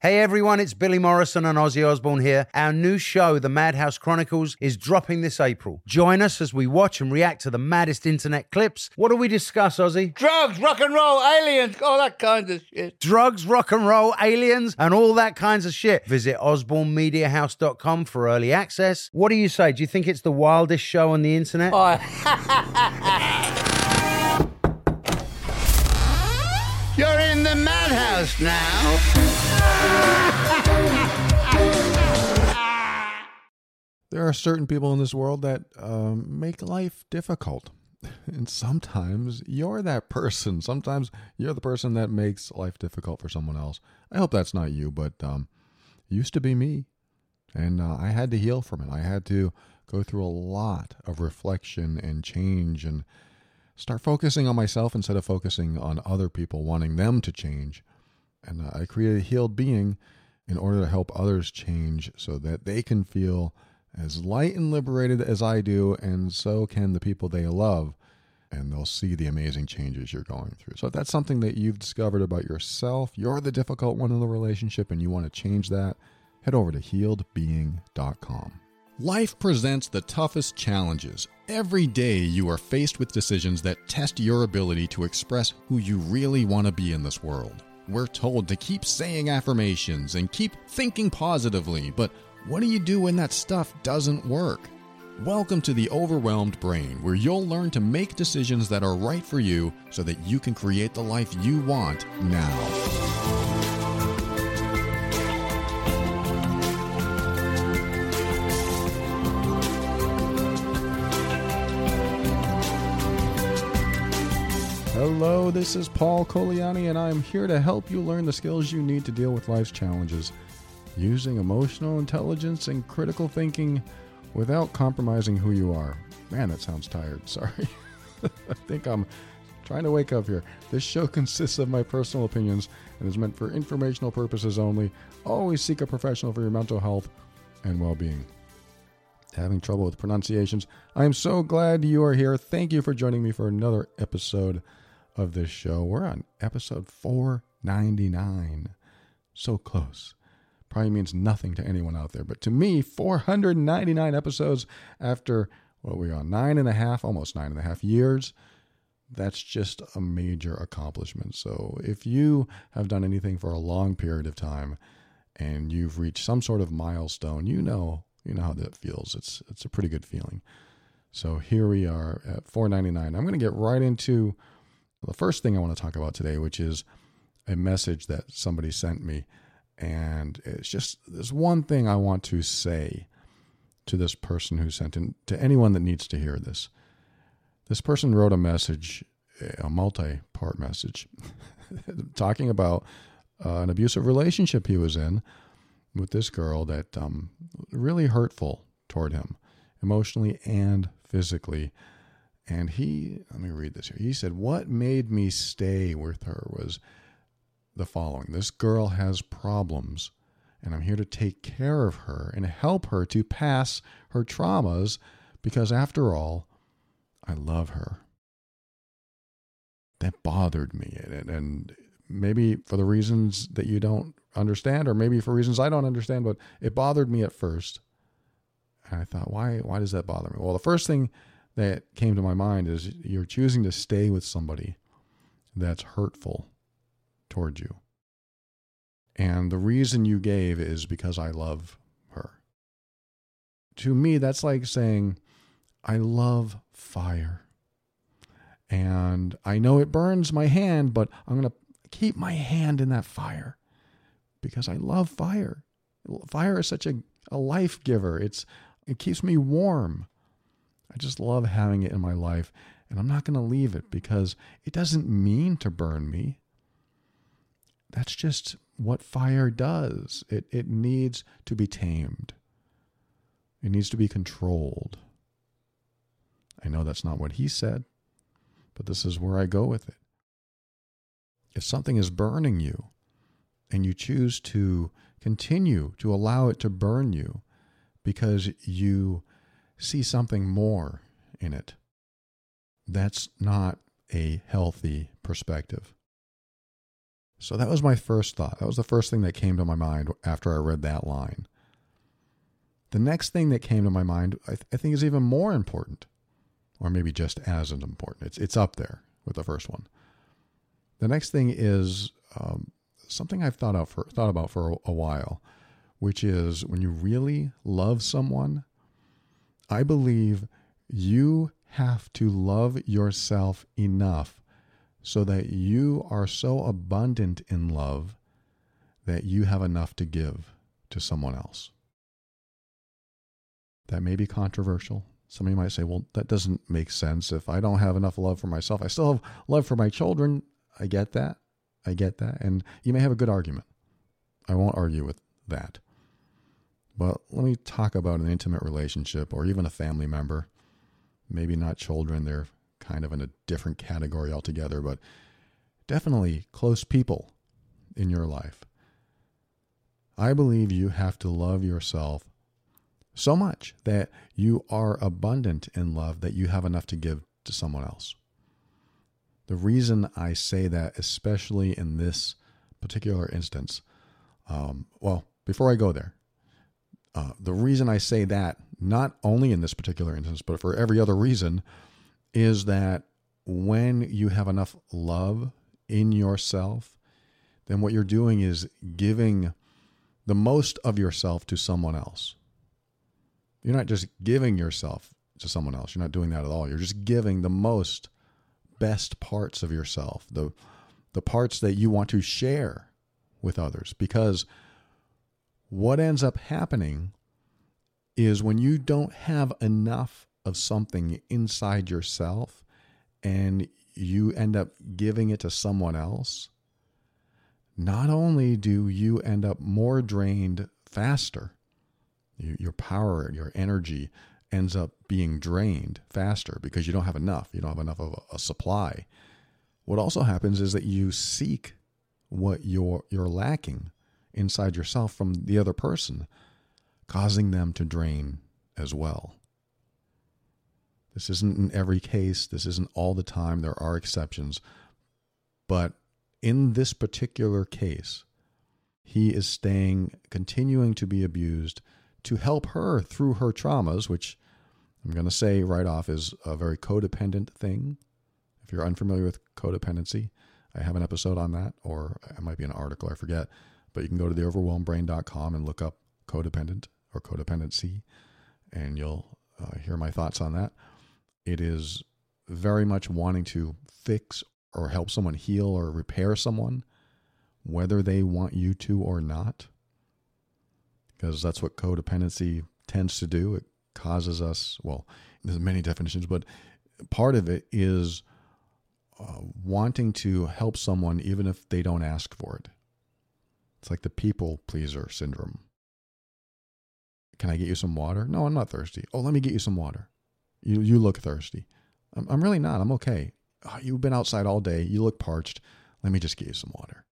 Hey everyone, it's Billy Morrison and Ozzy Osbourne here. Our new show, The Madhouse Chronicles, is dropping this April. Join us as we watch and react to the maddest internet clips. What do we discuss, Ozzy? Drugs, rock and roll, aliens, all that kind of shit. Drugs, rock and roll, aliens, and all that kinds of shit. Visit osbornemediahouse.com for early access. What do you say? Do you think it's the wildest show on the internet? Oh. You're in the madhouse now. There are certain people in this world that make life difficult. And sometimes you're that person. Sometimes you're the person that makes life difficult for someone else. I hope that's not you, but it used to be me. And I had to heal from it. I had to go through a lot of reflection and change and start focusing on myself instead of focusing on other people, wanting them to change. And I created a healed being in order to help others change so that they can feel as light and liberated as I do, and so can the people they love. And they'll see the amazing changes you're going through. So if that's something that you've discovered about yourself, you're the difficult one in the relationship and you want to change that, head over to healedbeing.com. Life presents the toughest challenges. Every day you are faced with decisions that test your ability to express who you really want to be in this world. We're told to keep saying affirmations and keep thinking positively, but what do you do when that stuff doesn't work? Welcome to the Overwhelmed Brain, where you'll learn to make decisions that are right for you so that you can create the life you want now. Hello, this is Paul Coliani, and I'm here to help you learn the skills you need to deal with life's challenges using emotional intelligence and critical thinking without compromising who you are. Man, that sounds tired. Sorry. I think I'm trying to wake up here. This show consists of my personal opinions and is meant for informational purposes only. Always seek a professional for your mental health and well-being. Having trouble with pronunciations? I am so glad you are here. Thank you for joining me for another episode of this show. We're on episode 499. So close. Probably means nothing to anyone out there, but to me, 499 episodes after, what we are on, almost 9.5 years. That's just a major accomplishment. So if you have done anything for a long period of time and you've reached some sort of milestone, you know how that feels. It's a pretty good feeling. So here we are at 499. I'm going to get right into the first thing I want to talk about today, which is a message that somebody sent me. And it's just, there's one thing I want to say to this person who sent in, to anyone that needs to hear this. This person wrote a message, a multi-part message, talking about an abusive relationship he was in with this girl that really hurtful toward him, emotionally and physically. And let me read this here. He said, what made me stay with her was the following. This girl has problems, and I'm here to take care of her and help her to pass her traumas because, after all, I love her. That bothered me, and maybe for the reasons that you don't understand, or maybe for reasons I don't understand, but it bothered me at first. And I thought, why does that bother me? Well, the first thing that came to my mind is you're choosing to stay with somebody that's hurtful toward you. And the reason you gave is because I love her. To me, that's like saying, I love fire. And I know it burns my hand, but I'm going to keep my hand in that fire because I love fire. Fire is such a life giver. It keeps me warm. I just love having it in my life, and I'm not going to leave it because it doesn't mean to burn me. That's just what fire does. It needs to be tamed. It needs to be controlled. I know that's not what he said, but this is where I go with it. If something is burning you and you choose to continue to allow it to burn you because you see something more in it, that's not a healthy perspective. So that was my first thought. That was the first thing that came to my mind after I read that line. The next thing that came to my mind, I think, is even more important, or maybe just as important. It's up there with the first one. The next thing is something I've thought about for a while, which is when you really love someone, I believe you have to love yourself enough so that you are so abundant in love that you have enough to give to someone else. That may be controversial. Somebody might say, well, that doesn't make sense. If I don't have enough love for myself, I still have love for my children. I get that. And you may have a good argument. I won't argue with that. But let me talk about an intimate relationship or even a family member. Maybe not children. They're kind of in a different category altogether, but definitely close people in your life. I believe you have to love yourself so much that you are abundant in love that you have enough to give to someone else. The reason I say that, especially in this particular instance, before I go there, the reason I say that, not only in this particular instance, but for every other reason, is that when you have enough love in yourself, then what you're doing is giving the most of yourself to someone else. You're not just giving yourself to someone else. You're not doing that at all. You're just giving the best parts of yourself, the parts that you want to share with others. Because what ends up happening is when you don't have enough of something inside yourself and you end up giving it to someone else, not only do you end up more drained faster, your power, your energy ends up being drained faster because you don't have enough. You don't have enough of a supply. What also happens is that you seek what you're lacking inside yourself from the other person, causing them to drain as well. This isn't in every case. This isn't all the time. There are exceptions. But in this particular case, he is continuing to be abused to help her through her traumas, which I'm going to say right off is a very codependent thing. If you're unfamiliar with codependency, I have an episode on that, or it might be an article, I forget. But you can go to theoverwhelmedbrain.com and look up codependent or codependency, and you'll hear my thoughts on that. It is very much wanting to fix or help someone heal or repair someone, whether they want you to or not, because that's what codependency tends to do. It causes us, well, there's many definitions, but part of it is wanting to help someone even if they don't ask for it. It's like the people pleaser syndrome. Can I get you some water? No, I'm not thirsty. Oh, let me get you some water. You look thirsty. I'm really not. I'm okay. Oh, you've been outside all day. You look parched. Let me just get you some water.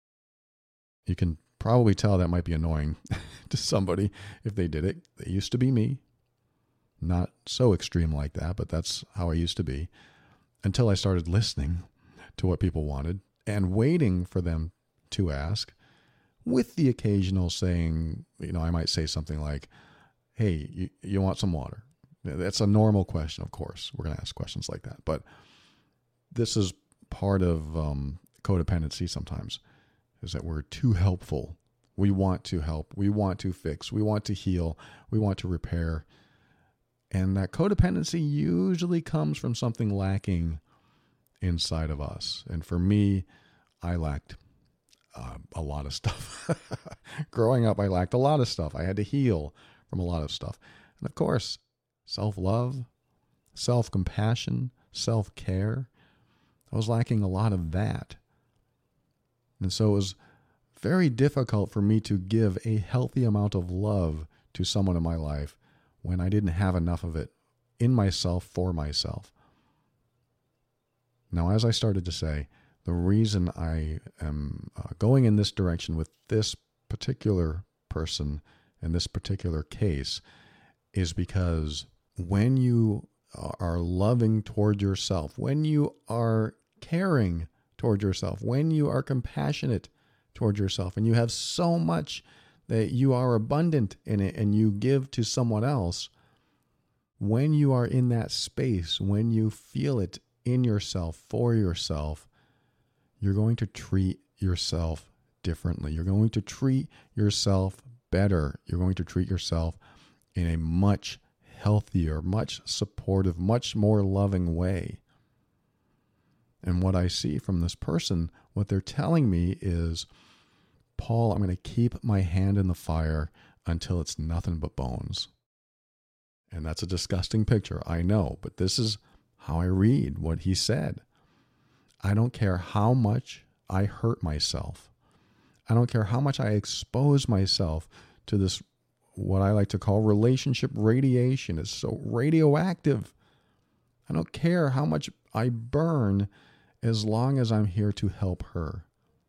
You can probably tell that might be annoying to somebody if they did it. It used to be me. Not so extreme like that, but that's how I used to be until I started listening to what people wanted and waiting for them to ask, with the occasional saying, I might say something like, hey, you want some water? That's a normal question, of course. We're going to ask questions like that. But this is part of codependency sometimes, is that we're too helpful. We want to help. We want to fix. We want to heal. We want to repair. And that codependency usually comes from something lacking inside of us. And for me, I lacked a lot of stuff. Growing up, I lacked a lot of stuff. I had to heal from a lot of stuff. And of course, self-love, self-compassion, self-care. I was lacking a lot of that. And so it was very difficult for me to give a healthy amount of love to someone in my life when I didn't have enough of it in myself for myself. Now, as I started to say, the reason I am going in this direction with this particular person in this particular case is because when you are loving toward yourself, when you are caring toward yourself, when you are compassionate toward yourself, and you have so much that you are abundant in it and you give to someone else, when you are in that space, when you feel it in yourself, for yourself, you're going to treat yourself differently. You're going to treat yourself better. You're going to treat yourself in a much healthier, much supportive, much more loving way. And what I see from this person, what they're telling me is, Paul, I'm going to keep my hand in the fire until it's nothing but bones. And that's a disgusting picture, I know, but this is how I read what he said. I don't care how much I hurt myself. I don't care how much I expose myself to this, what I like to call relationship radiation. It's so radioactive. I don't care how much I burn as long as I'm here to help her.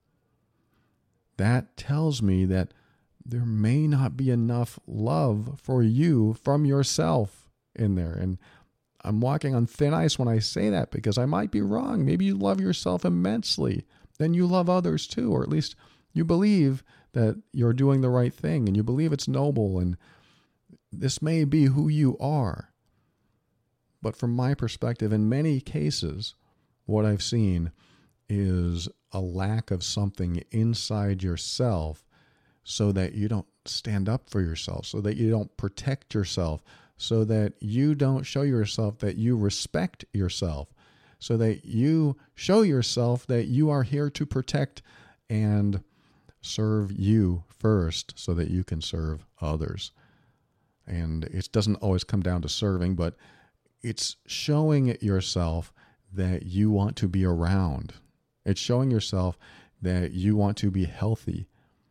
That tells me that there may not be enough love for you from yourself in there. And I'm walking on thin ice when I say that, because I might be wrong. Maybe you love yourself immensely. Then you love others too, or at least you believe that you're doing the right thing and you believe it's noble, and this may be who you are. But from my perspective, in many cases, what I've seen is a lack of something inside yourself, so that you don't stand up for yourself, so that you don't protect yourself, so that you don't show yourself that you respect yourself, so that you show yourself that you are here to protect and serve you first, so that you can serve others. And it doesn't always come down to serving, but it's showing yourself that you want to be around. It's showing yourself that you want to be healthy.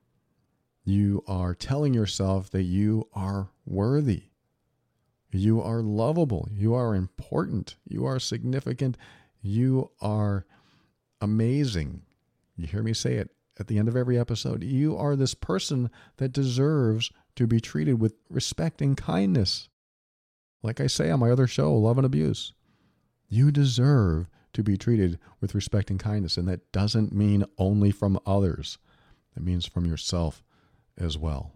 You are telling yourself that you are worthy. You are lovable. You are important. You are significant. You are amazing. You hear me say it at the end of every episode. You are this person that deserves to be treated with respect and kindness. Like I say on my other show, Love and Abuse, you deserve to be treated with respect and kindness. And that doesn't mean only from others. It means from yourself as well.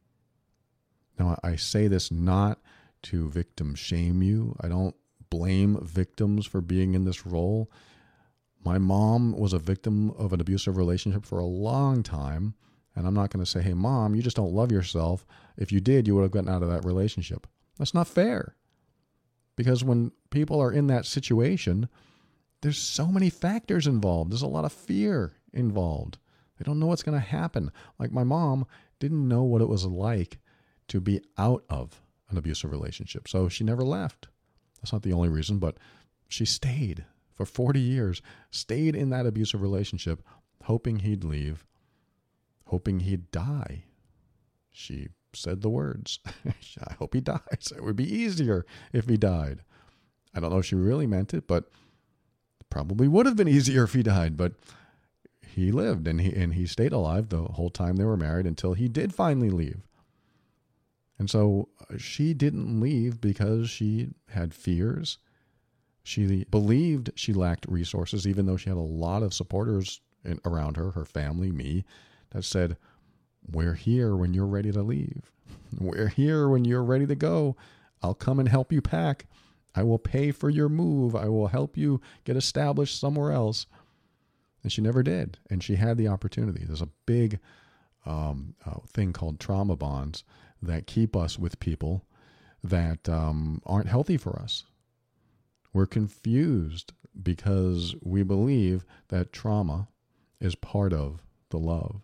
Now, I say this not to victim shame you. I don't blame victims for being in this role. My mom was a victim of an abusive relationship for a long time, and I'm not going to say, hey, Mom, you just don't love yourself. If you did, you would have gotten out of that relationship. That's not fair. Because when people are in that situation, there's so many factors involved. There's a lot of fear involved. They don't know what's going to happen. Like my mom didn't know what it was like to be out of an abusive relationship, so she never left. That's not the only reason, but she stayed for 40 years, stayed in that abusive relationship, hoping he'd leave, hoping he'd die. She said the words, I hope he dies. It would be easier if he died. I don't know if she really meant it, but it probably would have been easier if he died, but he lived and he stayed alive the whole time they were married until he did finally leave. And so she didn't leave because she had fears. She believed she lacked resources, even though she had a lot of supporters around her, her family, me, that said, we're here when you're ready to leave. We're here when you're ready to go. I'll come and help you pack. I will pay for your move. I will help you get established somewhere else. And she never did. And she had the opportunity. There's a big thing called trauma bonds that keep us with people that aren't healthy for us. We're confused because we believe that trauma is part of the love.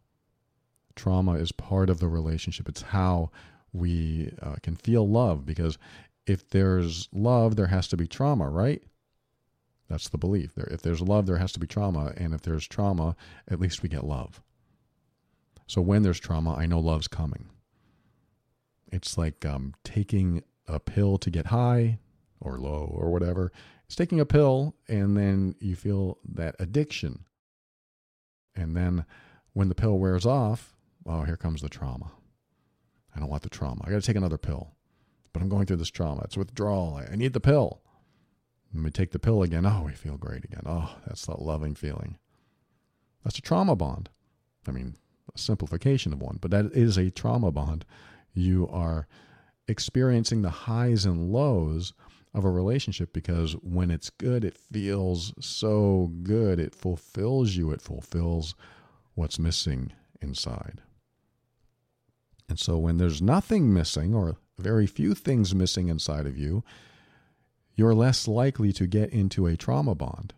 Trauma is part of the relationship. It's how we can feel love, because if there's love, there has to be trauma, right? That's the belief. If there's love, there has to be trauma. And if there's trauma, at least we get love. So when there's trauma, I know love's coming. It's like taking a pill to get high or low or whatever. It's taking a pill and then you feel that addiction. And then when the pill wears off, oh, here comes the trauma. I don't want the trauma. I got to take another pill. But I'm going through this trauma. It's withdrawal. I need the pill. When we take the pill again, oh, we feel great again. Oh, that's that loving feeling. That's a trauma bond. I mean, a simplification of one, but that is a trauma bond. You are experiencing the highs and lows of a relationship because when it's good, it feels so good. It fulfills you. It fulfills what's missing inside. And so when there's nothing missing or very few things missing inside of you, you're less likely to get into a trauma bond.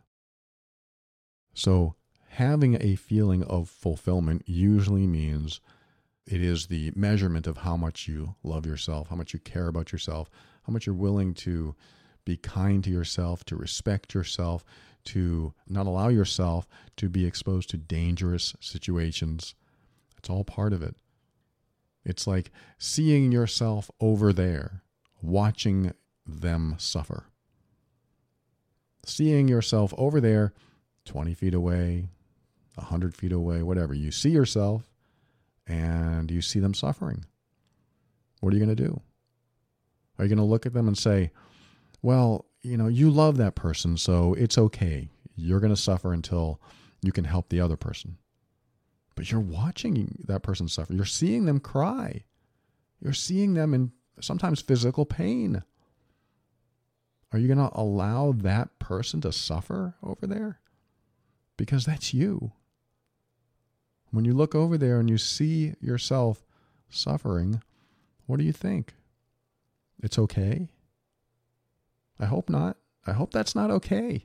So having a feeling of fulfillment usually means it is the measurement of how much you love yourself, how much you care about yourself, how much you're willing to be kind to yourself, to respect yourself, to not allow yourself to be exposed to dangerous situations. It's all part of it. It's like seeing yourself over there, watching them suffer. Seeing yourself over there, 20 feet away, 100 feet away, whatever. You see yourself and you see them suffering. What are you going to do? Are you going to look at them and say, well, you love that person, so it's okay. You're going to suffer until you can help the other person. But you're watching that person suffer. You're seeing them cry. You're seeing them in sometimes physical pain. Are you going to allow that person to suffer over there? Because that's you. When you look over there and you see yourself suffering, what do you think? It's okay? I hope not. I hope that's not okay.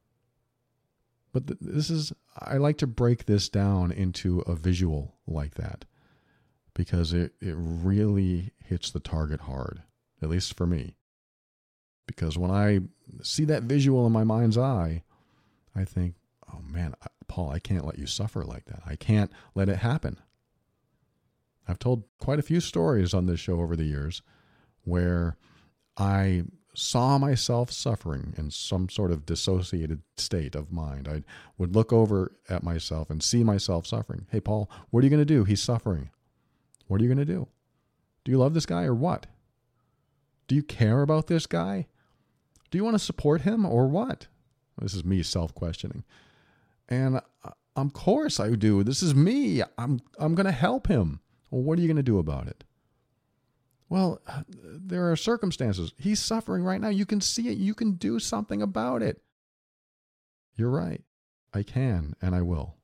But I like to break this down into a visual like that because it really hits the target hard, at least for me. Because when I see that visual in my mind's eye, I think, oh man, Paul, I can't let you suffer like that. I can't let it happen. I've told quite a few stories on this show over the years where I saw myself suffering in some sort of dissociated state of mind. I would look over at myself and see myself suffering. Hey, Paul, what are you going to do? He's suffering. What are you going to do? Do you love this guy or what? Do you care about this guy? Do you want to support him or what? This is me self-questioning. And of course I do. This is me. I'm going to help him. Well, what are you going to do about it? Well, there are circumstances. He's suffering right now. You can see it. You can do something about it. You're right. I can and I will.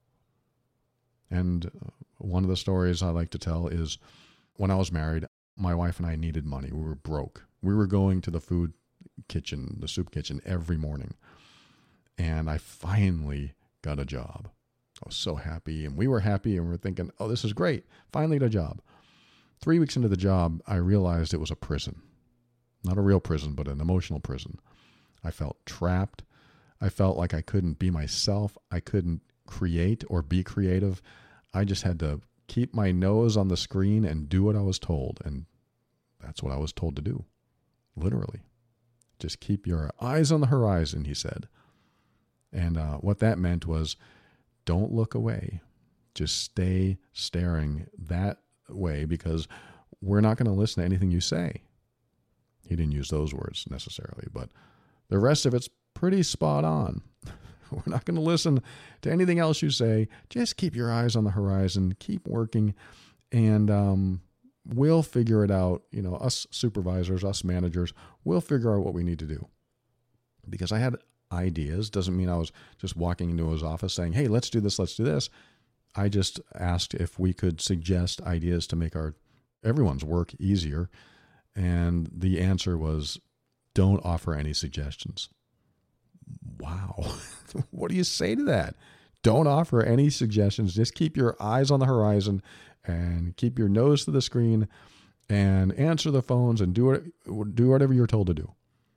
And one of the stories I like to tell is when I was married, my wife and I needed money. We were broke. We were going to the food kitchen, the soup kitchen every morning. And I finally got a job. I was so happy and we were happy and we were thinking, oh, this is great. Finally got a job. 3 weeks into the job, I realized it was a prison. Not a real prison, but an emotional prison. I felt trapped. I felt like I couldn't be myself. I couldn't create or be creative. I just had to keep my nose on the screen and do what I was told. And that's what I was told to do. Literally. Just keep your eyes on the horizon, he said. And what that meant was don't look away. Just stay staring that way because we're not going to listen to anything you say. He didn't use those words necessarily, but the rest of it's pretty spot on. We're not going to listen to anything else you say. Just keep your eyes on the horizon, keep working, and we'll figure it out. Us supervisors, us managers, we'll figure out what we need to do. Because I had ideas, doesn't mean I was just walking into his office saying, hey, let's do this, let's do this. I just asked if we could suggest ideas to make everyone's work easier. And the answer was, don't offer any suggestions. Wow. What do you say to that? Don't offer any suggestions. Just keep your eyes on the horizon and keep your nose to the screen and answer the phones and do whatever you're told to do.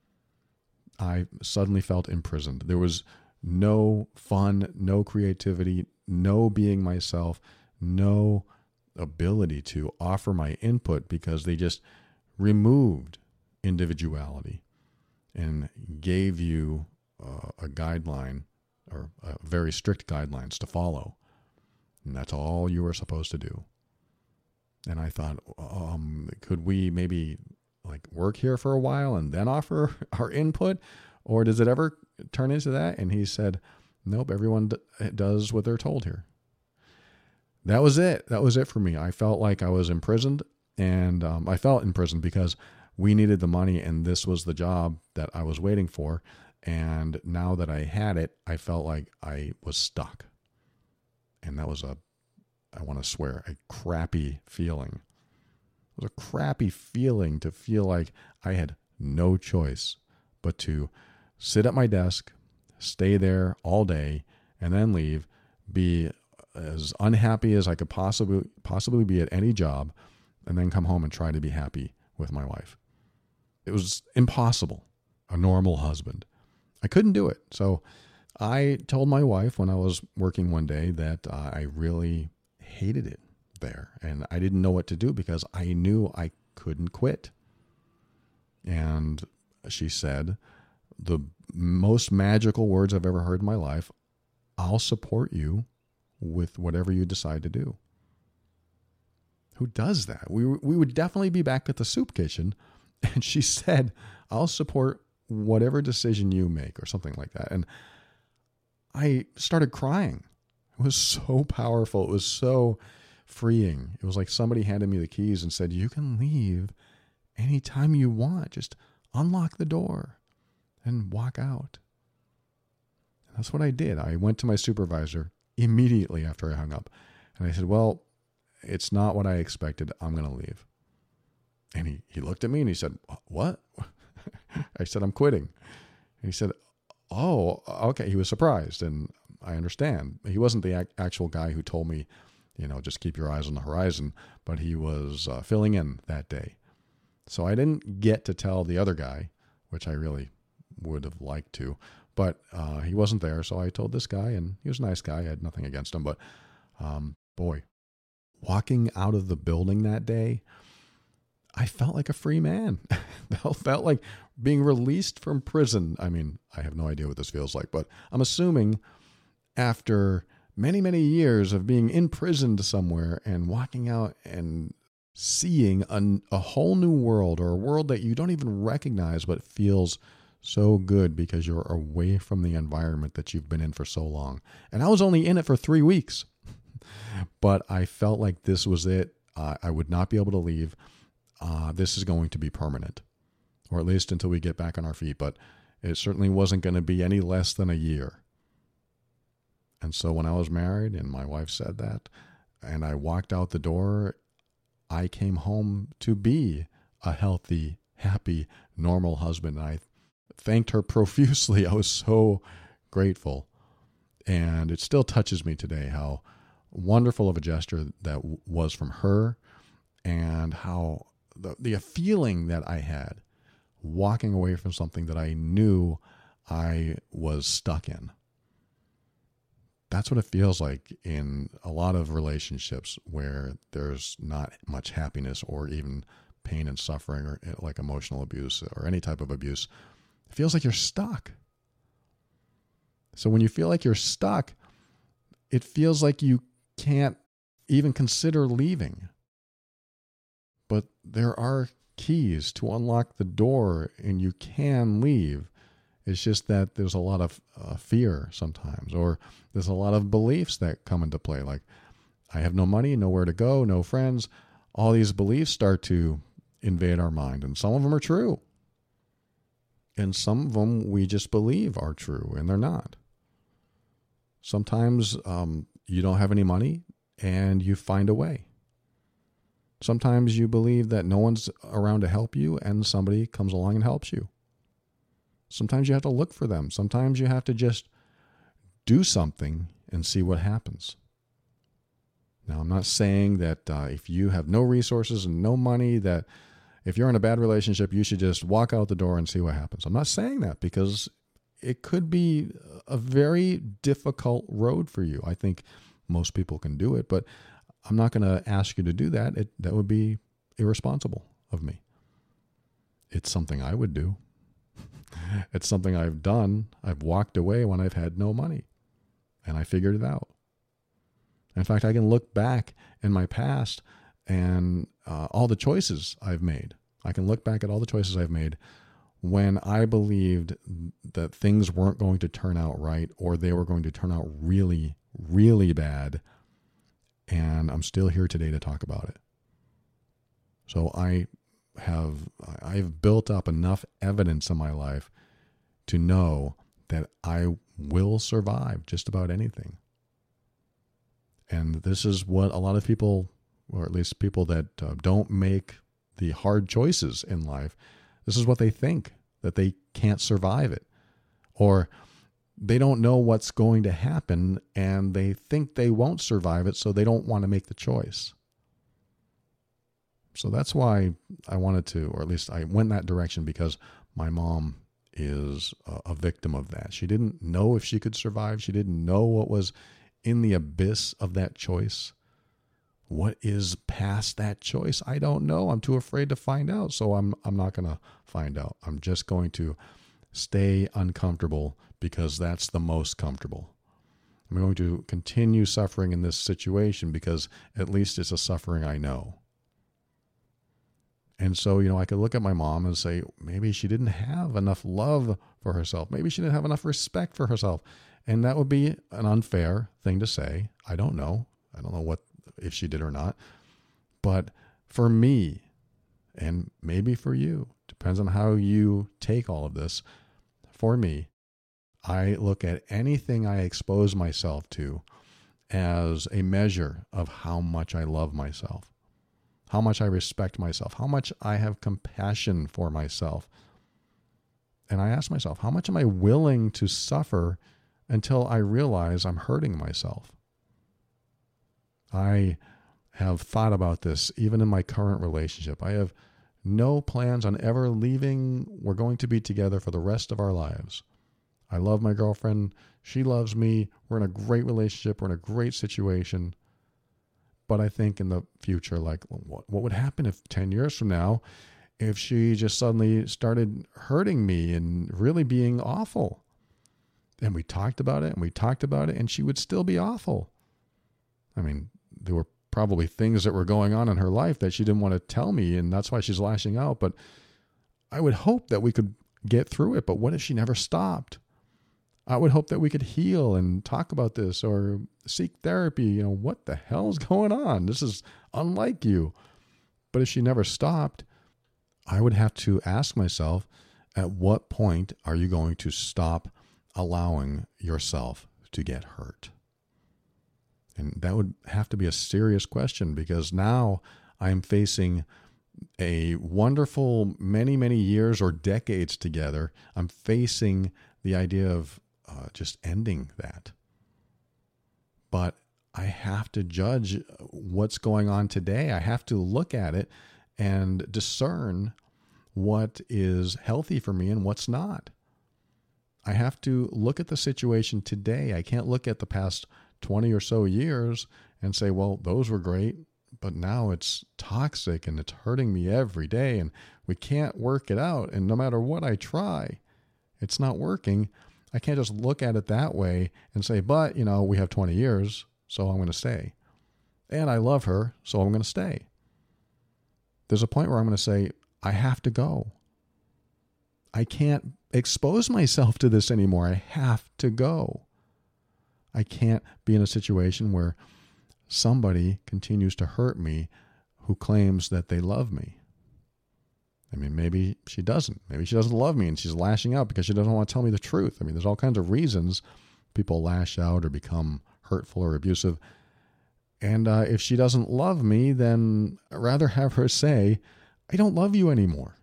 I suddenly felt imprisoned. There was no fun, no creativity, no being myself, no ability to offer my input because they just removed individuality and gave you a guideline or very strict guidelines to follow. And that's all you were supposed to do. And I thought, could we maybe work here for a while and then offer our input? Or does it ever turn into that? And he said, nope, everyone does what they're told here. That was it. That was it for me. I felt like I was imprisoned, and I felt imprisoned because we needed the money, and this was the job that I was waiting for. And now that I had it, I felt like I was stuck. And that was I want to swear, a crappy feeling. It was a crappy feeling to feel like I had no choice but to sit at my desk, stay there all day, and then leave, be as unhappy as I could possibly be at any job, and then come home and try to be happy with my wife. It was impossible. A normal husband. I couldn't do it. So I told my wife when I was working one day that I really hated it there. And I didn't know what to do because I knew I couldn't quit. And she said the most magical words I've ever heard in my life: I'll support you with whatever you decide to do. Who does that? We would definitely be back at the soup kitchen. And she said, I'll support whatever decision you make, or something like that. And I started crying. It was so powerful. It was so freeing. It was like somebody handed me the keys and said, you can leave anytime you want. Just unlock the door and walk out. And that's what I did. I went to my supervisor immediately after I hung up. And I said, well, it's not what I expected. I'm going to leave. And he looked at me and he said, what? I said, I'm quitting. And he said, oh, okay. He was surprised, and I understand. He wasn't the actual guy who told me, just keep your eyes on the horizon, but he was filling in that day. So I didn't get to tell the other guy, which I really would have liked to, but he wasn't there. So I told this guy, and he was a nice guy. I had nothing against him, but boy, walking out of the building that day, I felt like a free man. I felt like being released from prison. I mean, I have no idea what this feels like, but I'm assuming after many, many years of being imprisoned somewhere and walking out and seeing a whole new world, or a world that you don't even recognize, but feels so good because you're away from the environment that you've been in for so long. And I was only in it for 3 weeks, but I felt like this was it. I would not be able to leave. This is going to be permanent, or at least until we get back on our feet. But it certainly wasn't going to be any less than a year. And so when I was married and my wife said that, and I walked out the door, I came home to be a healthy, happy, normal husband. And I thanked her profusely. I was so grateful. And it still touches me today how wonderful of a gesture that was from her, and how the feeling that I had walking away from something that I knew I was stuck in. That's what it feels like in a lot of relationships where there's not much happiness, or even pain and suffering, or like emotional abuse or any type of abuse. It feels like you're stuck. So when you feel like you're stuck, it feels like you can't even consider leaving. But there are keys to unlock the door, and you can leave. It's just that there's a lot of fear sometimes, or there's a lot of beliefs that come into play. Like, I have no money, nowhere to go, no friends. All these beliefs start to invade our mind, and some of them are true. And some of them we just believe are true, and they're not. Sometimes you don't have any money, and you find a way. Sometimes you believe that no one's around to help you, and somebody comes along and helps you. Sometimes you have to look for them. Sometimes you have to just do something and see what happens. Now, I'm not saying that if you have no resources and no money, that if you're in a bad relationship, you should just walk out the door and see what happens. I'm not saying that, because it could be a very difficult road for you. I think most people can do it, but I'm not going to ask you to do that. That would be irresponsible of me. It's something I would do. It's something I've done. I've walked away when I've had no money, and I figured it out. In fact, I can look back in my past and all the choices I've made. I can look back at all the choices I've made when I believed that things weren't going to turn out right, or they were going to turn out really, really bad. And I'm still here today to talk about it. So I've built up enough evidence in my life to know that I will survive just about anything. And this is what a lot of people, or at least people that don't make the hard choices in life, this is what they think, that they can't survive it. Or they don't know what's going to happen and they think they won't survive it, so they don't want to make the choice. So that's why I wanted to, or at least I went that direction, because my mom is a victim of that. She didn't know if she could survive. She didn't know what was in the abyss of that choice. What is past that choice? I don't know. I'm too afraid to find out. So I'm not going to find out. I'm just going to stay uncomfortable because that's the most comfortable. I'm going to continue suffering in this situation because at least it's a suffering I know. And so, I could look at my mom and say, maybe she didn't have enough love for herself. Maybe she didn't have enough respect for herself. And that would be an unfair thing to say. I don't know. I don't know if she did or not. But for me, and maybe for you, depends on how you take all of this. For me, I look at anything I expose myself to as a measure of how much I love myself, how much I respect myself, how much I have compassion for myself. And I ask myself, how much am I willing to suffer until I realize I'm hurting myself? I have thought about this even in my current relationship. I have no plans on ever leaving. We're going to be together for the rest of our lives. I love my girlfriend. She loves me. We're in a great relationship. We're in a great situation. But I think in the future, like, what would happen if 10 years from now, if she just suddenly started hurting me and really being awful? And we talked about it and we talked about it, and she would still be awful. I mean, there were probably things that were going on in her life that she didn't want to tell me, and that's why she's lashing out. But I would hope that we could get through it. But what if she never stopped? I would hope that we could heal and talk about this or seek therapy. What the hell is going on? This is unlike you. But if she never stopped, I would have to ask myself, at what point are you going to stop allowing yourself to get hurt? And that would have to be a serious question, because now I'm facing a wonderful many, many years or decades together. I'm facing the idea of just ending that. But I have to judge what's going on today. I have to look at it and discern what is healthy for me and what's not. I have to look at the situation today. I can't look at the past 20 or so years and say, well, those were great, but now it's toxic and it's hurting me every day and we can't work it out. And no matter what I try, it's not working. I can't just look at it that way and say, but, we have 20 years, so I'm going to stay. And I love her, so I'm going to stay. There's a point where I'm going to say, I have to go. I can't expose myself to this anymore. I have to go. I can't be in a situation where somebody continues to hurt me who claims that they love me. I mean, maybe she doesn't. Maybe she doesn't love me and she's lashing out because she doesn't want to tell me the truth. I mean, there's all kinds of reasons people lash out or become hurtful or abusive. And if she doesn't love me, then I'd rather have her say, I don't love you anymore.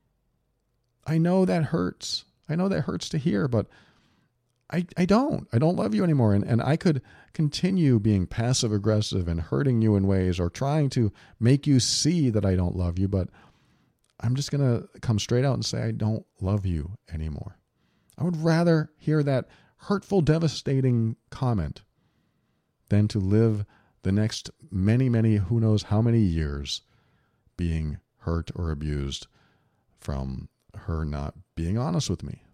I know that hurts. I know that hurts to hear, but I don't love you anymore. And I could continue being passive aggressive and hurting you in ways or trying to make you see that I don't love you, but I'm just going to come straight out and say, I don't love you anymore. I would rather hear that hurtful, devastating comment than to live the next many, many, who knows how many years being hurt or abused from her not being honest with me.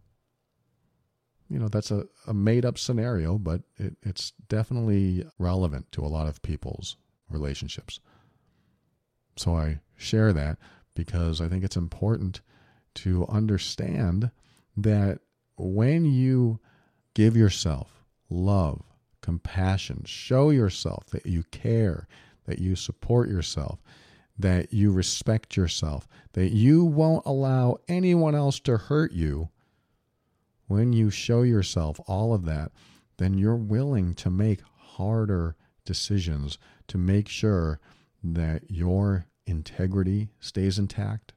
That's a made-up scenario, but it's definitely relevant to a lot of people's relationships. So I share that because I think it's important to understand that when you give yourself love, compassion, show yourself that you care, that you support yourself, that you respect yourself, that you won't allow anyone else to hurt you, when you show yourself all of that, then you're willing to make harder decisions to make sure that your integrity stays intact,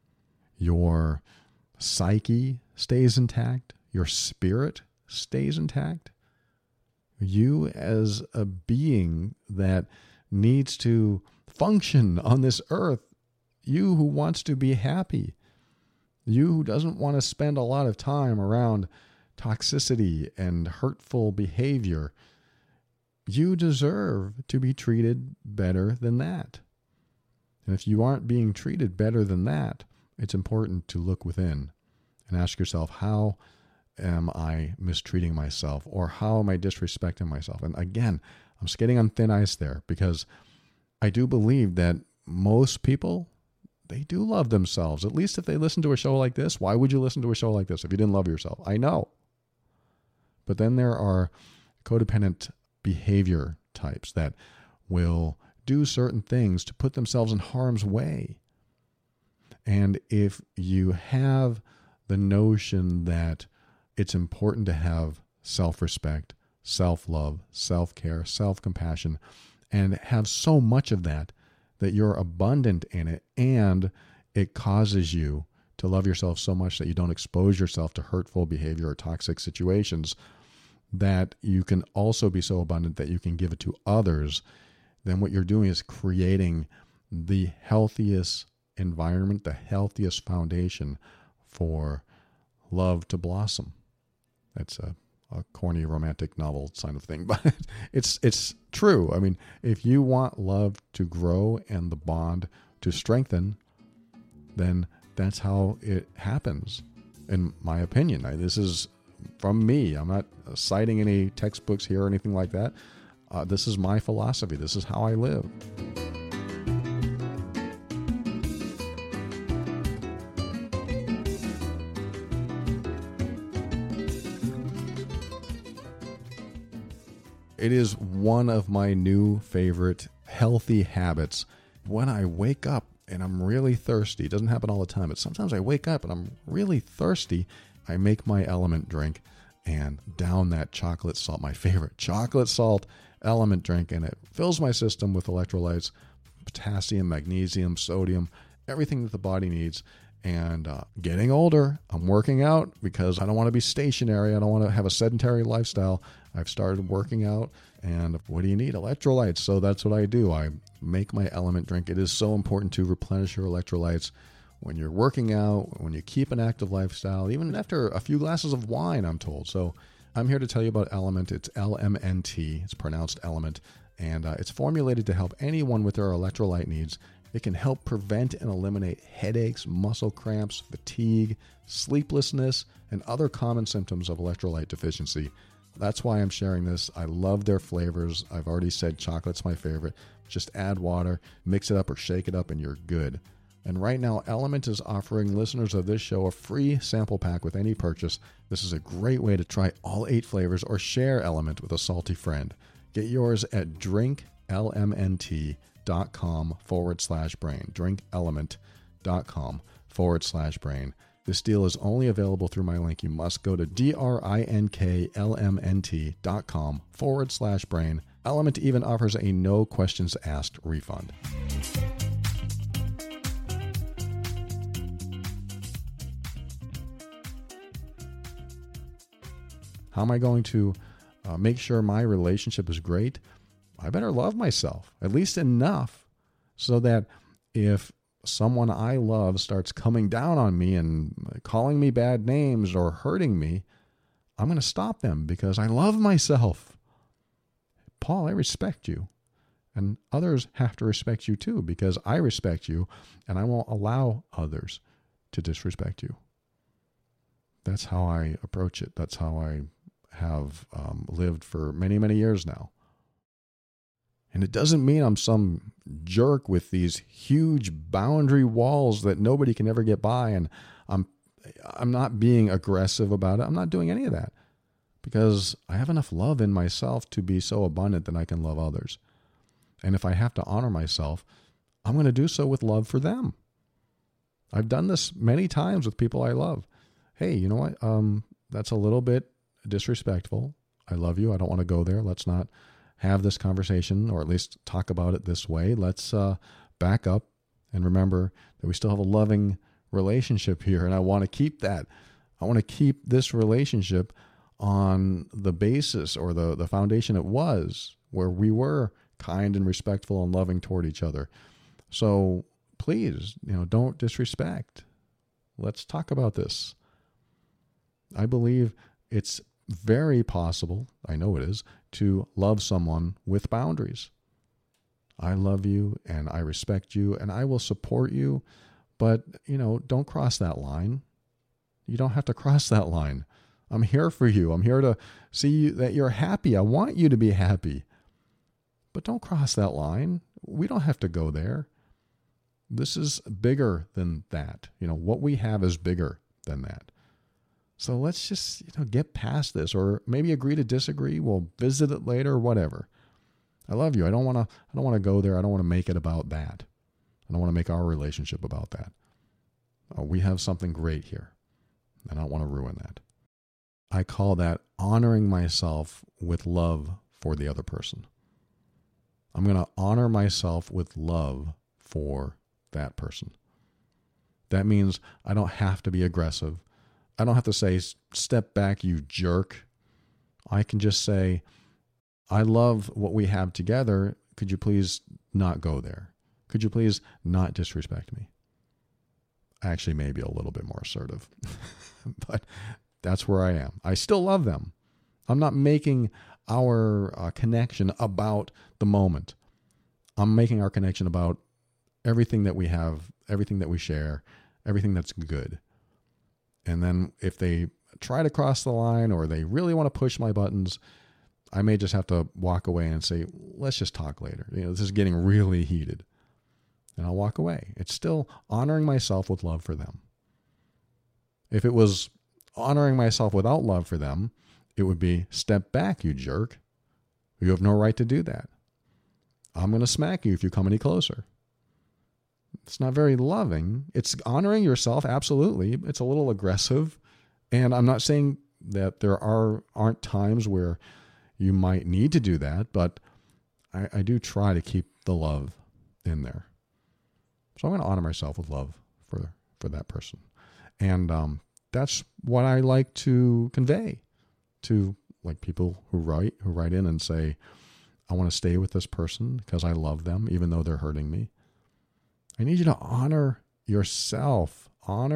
your psyche stays intact, your spirit stays intact. You as a being that needs to function on this earth, you who wants to be happy, you who doesn't want to spend a lot of time around toxicity and hurtful behavior, you deserve to be treated better than that. And if you aren't being treated better than that, it's important to look within and ask yourself, how am I mistreating myself, or how am I disrespecting myself? And again, I'm skating on thin ice there, because I do believe that most people, they do love themselves. At least if they listen to a show like this. Why would you listen to a show like this if you didn't love yourself? I know. But then there are codependent behavior types that will do certain things to put themselves in harm's way. And if you have the notion that it's important to have self-respect, self-love, self-care, self-compassion, and have so much of that you're abundant in it, and it causes you to love yourself so much that you don't expose yourself to hurtful behavior or toxic situations, that you can also be so abundant that you can give it to others, then what you're doing is creating the healthiest environment, the healthiest foundation for love to blossom. That's a corny romantic novel kind of thing, but it's true. I mean, if you want love to grow and the bond to strengthen, then that's how it happens, in my opinion. This is from me. I'm not citing any textbooks here or anything like that. This is my philosophy. This is how I live. It is one of my new favorite healthy habits. When I wake up and I'm really thirsty, it doesn't happen all the time, but sometimes I wake up and I'm really thirsty, I make my Element drink and down that chocolate salt, my favorite chocolate salt Element drink, and it fills my system with electrolytes, potassium, magnesium, sodium, everything that the body needs. And getting older, I'm working out because I don't want to be stationary. I don't want to have a sedentary lifestyle. I've started working out, and what do you need? Electrolytes. So that's what I do. I make my Element drink. It is so important to replenish your electrolytes when you're working out, when you keep an active lifestyle, even after a few glasses of wine, I'm told. So I'm here to tell you about Element. It's LMNT. It's pronounced Element, and it's formulated to help anyone with their electrolyte needs. It can help prevent and eliminate headaches, muscle cramps, fatigue, sleeplessness, and other common symptoms of electrolyte deficiency. That's why I'm sharing this. I love their flavors. I've already said chocolate's my favorite. Just add water, mix it up or shake it up, and you're good. And right now, Element is offering listeners of this show a free sample pack with any purchase. This is a great way to try all 8 flavors or share Element with a salty friend. Get yours at drinkelement.com/brain. drinkelement.com/brain. This deal is only available through my link. You must go to drinklmnt.com/brain. Element even offers a no questions asked refund. How am I going to make sure my relationship is great? I better love myself, at least enough, so that if someone I love starts coming down on me and calling me bad names or hurting me, I'm going to stop them because I love myself. Paul, I respect you. And others have to respect you too, because I respect you and I won't allow others to disrespect you. That's how I approach it. That's how I have lived for many, many years now. And it doesn't mean I'm some jerk with these huge boundary walls that nobody can ever get by, and I'm I'm not being aggressive about it. I'm not doing any of that because I have enough love in myself to be so abundant that I can love others. And if I have to honor myself, I'm going to do so with love for them. I've done this many times with people I love. Hey, you know what? That's a little bit disrespectful. I love you. I don't want to go there. Let's not have this conversation, or at least talk about it this way. Let's back up and remember that we still have a loving relationship here, and I want to keep that. I want to keep this relationship on the basis or the foundation it was, where we were kind and respectful and loving toward each other. So please, don't disrespect. Let's talk about this. I believe it's very possible, I know it is, to love someone with boundaries. I love you and I respect you and I will support you, but, don't cross that line. You don't have to cross that line. I'm here for you. I'm here to see that you're happy. I want you to be happy. But don't cross that line. We don't have to go there. This is bigger than that. What we have is bigger than that. So let's just, get past this, or maybe agree to disagree. We'll visit it later, whatever. I love you. I don't want to go there. I don't want to make it about that. I don't want to make our relationship about that. We have something great here, and I don't want to ruin that. I call that honoring myself with love for the other person. I'm going to honor myself with love for that person. That means I don't have to be aggressive. I don't have to say, step back, you jerk. I can just say, I love what we have together. Could you please not go there? Could you please not disrespect me? Actually, maybe a little bit more assertive, but that's where I am. I still love them. I'm not making our connection about the moment. I'm making our connection about everything that we have, everything that we share, everything that's good. And then if they try to cross the line or they really want to push my buttons, I may just have to walk away and say, let's just talk later. This is getting really heated. And I'll walk away. It's still honoring myself with love for them. If it was honoring myself without love for them, it would be, step back, you jerk. You have no right to do that. I'm going to smack you if you come any closer. It's not very loving. It's honoring yourself, absolutely. It's a little aggressive. And I'm not saying that there aren't times where you might need to do that, but I do try to keep the love in there. So I'm going to honor myself with love for that person. And that's what I like to convey to people who write in and say, I want to stay with this person because I love them, even though they're hurting me. I need you to honor yourself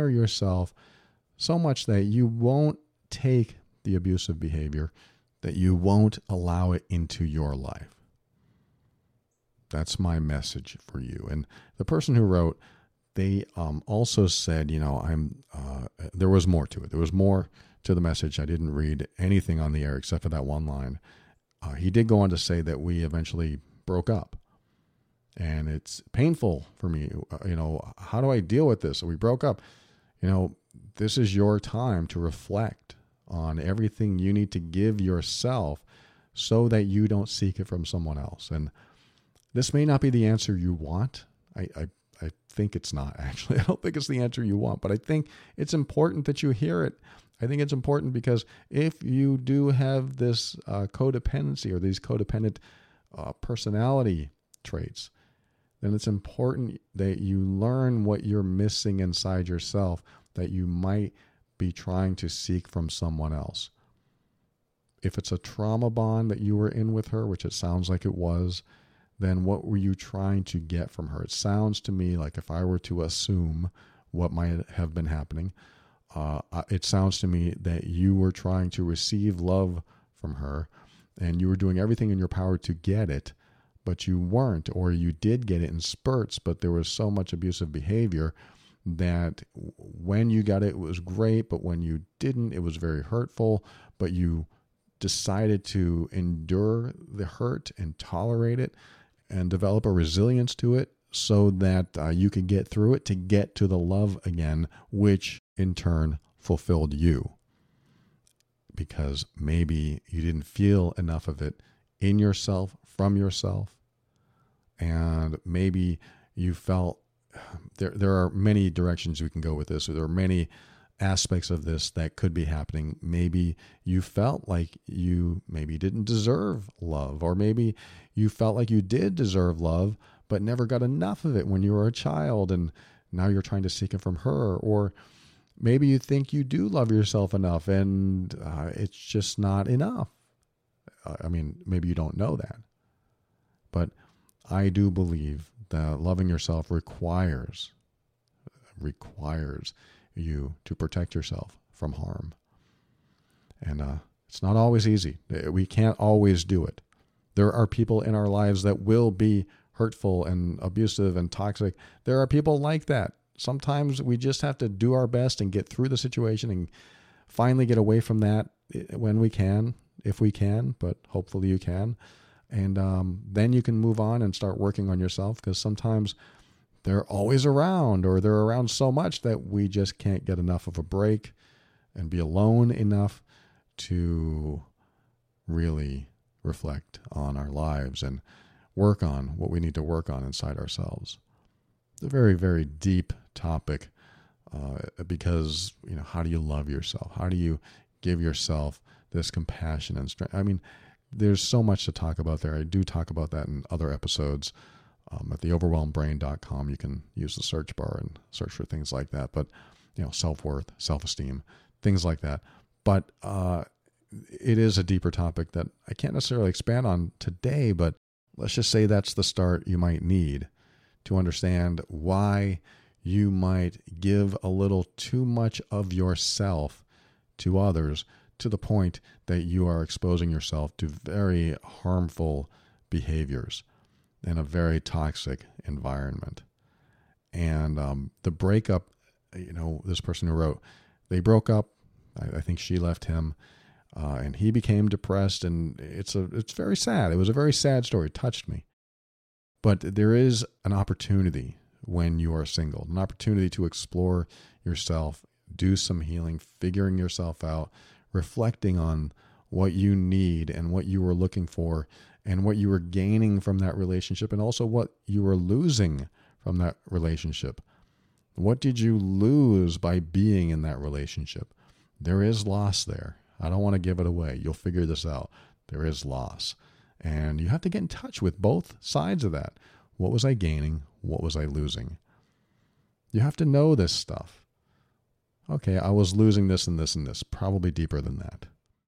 so much that you won't take the abusive behavior, that you won't allow it into your life. That's my message for you. And the person who wrote, they also said, there was more to it. There was more to the message. I didn't read anything on the air except for that one line. He did go on to say that we eventually broke up. And it's painful for me. How do I deal with this? So we broke up. This is your time to reflect on everything you need to give yourself so that you don't seek it from someone else. And this may not be the answer you want. I think it's not, actually. I don't think it's the answer you want, but I think it's important that you hear it. I think it's important because if you do have this codependency or these codependent personality traits, then it's important that you learn what you're missing inside yourself that you might be trying to seek from someone else. If it's a trauma bond that you were in with her, which it sounds like it was, then what were you trying to get from her? It sounds to me like, if I were to assume what might have been happening, it sounds to me that you were trying to receive love from her and you were doing everything in your power to get it, but you weren't, or you did get it in spurts, but there was so much abusive behavior that when you got it, it was great, but when you didn't, it was very hurtful, but you decided to endure the hurt and tolerate it and develop a resilience to it so that you could get through it to get to the love again, which in turn fulfilled you. Because maybe you didn't feel enough of it in yourself, from yourself. And maybe you felt there are many directions we can go with this. There are many aspects of this that could be happening. Maybe you felt like you maybe didn't deserve love, or maybe you felt like you did deserve love, but never got enough of it when you were a child, and now you're trying to seek it from her. Or maybe you think you do love yourself enough, and it's just not enough. Maybe you don't know that. But I do believe that loving yourself requires you to protect yourself from harm. And it's not always easy. We can't always do it. There are people in our lives that will be hurtful and abusive and toxic. There are people like that. Sometimes we just have to do our best and get through the situation and finally get away from that when we can, if we can, but hopefully you can. And then you can move on and start working on yourself, because sometimes they're always around, or they're around so much that we just can't get enough of a break and be alone enough to really reflect on our lives and work on what we need to work on inside ourselves. It's a very, very deep topic because, how do you love yourself? How do you give yourself this compassion and strength? There's so much to talk about there. I do talk about that in other episodes. At theoverwhelmedbrain.com, you can use the search bar and search for things like that. But, self-worth, self-esteem, things like that. But it is a deeper topic that I can't necessarily expand on today, but let's just say that's the start you might need to understand why you might give a little too much of yourself to others, to the point that you are exposing yourself to very harmful behaviors in a very toxic environment. And the breakup, this person who wrote, they broke up. I think she left him, and he became depressed, and it's very sad. It was a very sad story. It touched me. But there is an opportunity when you are single, an opportunity to explore yourself, do some healing, figuring yourself out, reflecting on what you need and what you were looking for and what you were gaining from that relationship, and also what you were losing from that relationship. What did you lose by being in that relationship? There is loss there. I don't want to give it away. You'll figure this out. There is loss. And you have to get in touch with both sides of that. What was I gaining? What was I losing? You have to know this stuff. Okay, I was losing this and this and this, probably deeper than that.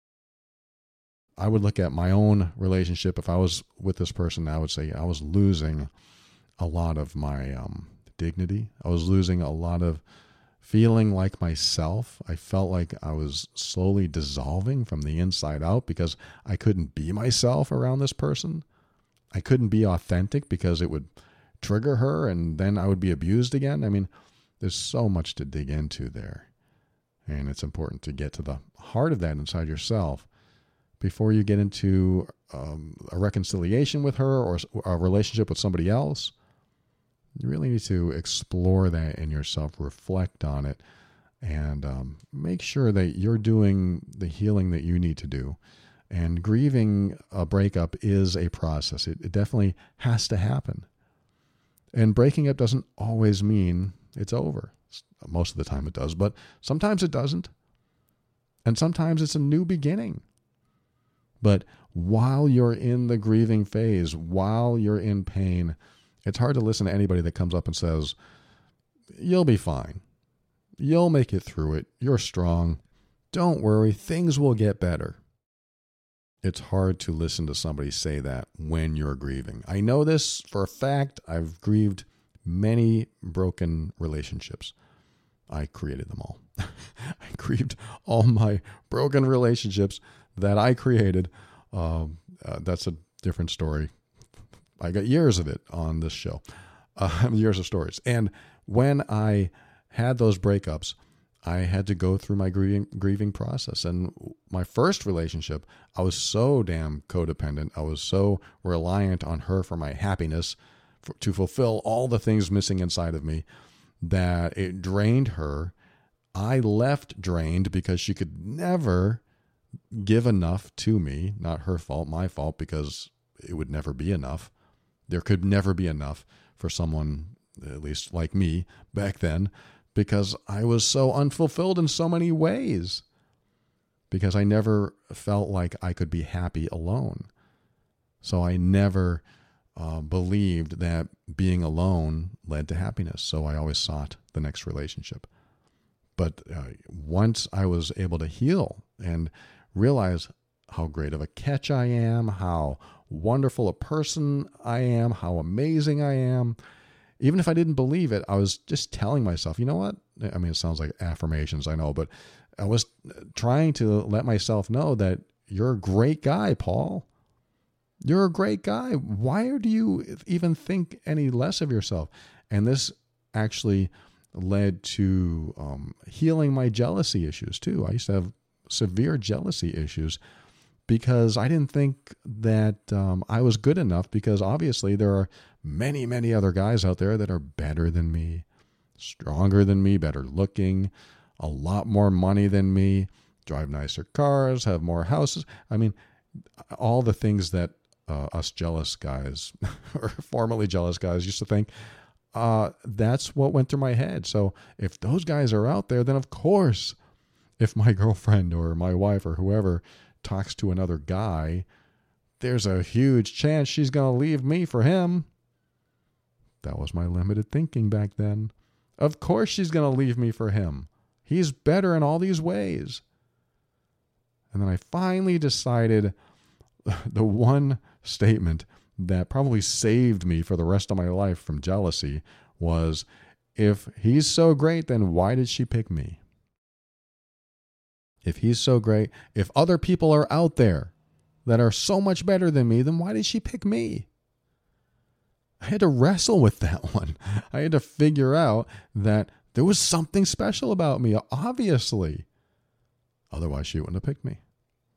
I would look at my own relationship. If I was with this person, I would say I was losing a lot of my dignity. I was losing a lot of feeling like myself. I felt like I was slowly dissolving from the inside out because I couldn't be myself around this person. I couldn't be authentic because it would trigger her, and then I would be abused again. There's so much to dig into there. And it's important to get to the heart of that inside yourself before you get into a reconciliation with her or a relationship with somebody else. You really need to explore that in yourself, reflect on it, and make sure that you're doing the healing that you need to do. And grieving a breakup is a process. It definitely has to happen. And breaking up doesn't always mean it's over. Most of the time it does, but sometimes it doesn't. And sometimes it's a new beginning. But while you're in the grieving phase, while you're in pain, it's hard to listen to anybody that comes up and says, you'll be fine. You'll make it through it. You're strong. Don't worry. Things will get better. It's hard to listen to somebody say that when you're grieving. I know this for a fact. I've grieved many broken relationships. I created them all. I grieved all my broken relationships that I created. That's a different story. I got years of it on this show, years of stories. And when I had those breakups, I had to go through my grieving process. And my first relationship, I was so damn codependent. I was so reliant on her for my happiness, to fulfill all the things missing inside of me, that it drained her. I left drained because she could never give enough to me. Not her fault, my fault, because it would never be enough. There could never be enough for someone, at least like me back then, because I was so unfulfilled in so many ways, because I never felt like I could be happy alone. So I never believed that being alone led to happiness. So I always sought the next relationship. But once I was able to heal and realize how great of a catch I am, how wonderful a person I am, how amazing I am, even if I didn't believe it, I was just telling myself, you know what? I mean, it sounds like affirmations, I know, but I was trying to let myself know that you're a great guy, Paul. You're a great guy. Why do you even think any less of yourself? And this actually led to healing my jealousy issues too. I used to have severe jealousy issues because I didn't think that I was good enough, because obviously there are many, many other guys out there that are better than me, stronger than me, better looking, a lot more money than me, drive nicer cars, have more houses. I mean, all the things that us jealous guys or formerly jealous guys used to think, that's what went through my head. So if those guys are out there, then of course, if my girlfriend or my wife or whoever talks to another guy, there's a huge chance she's going to leave me for him. That was my limited thinking back then. Of course she's going to leave me for him. He's better in all these ways. And then I finally decided the one statement that probably saved me for the rest of my life from jealousy was, if he's so great, then why did she pick me? If he's so great, if other people are out there that are so much better than me, then why did she pick me? I had to wrestle with that one. I had to figure out that there was something special about me, obviously. Otherwise, she wouldn't have picked me.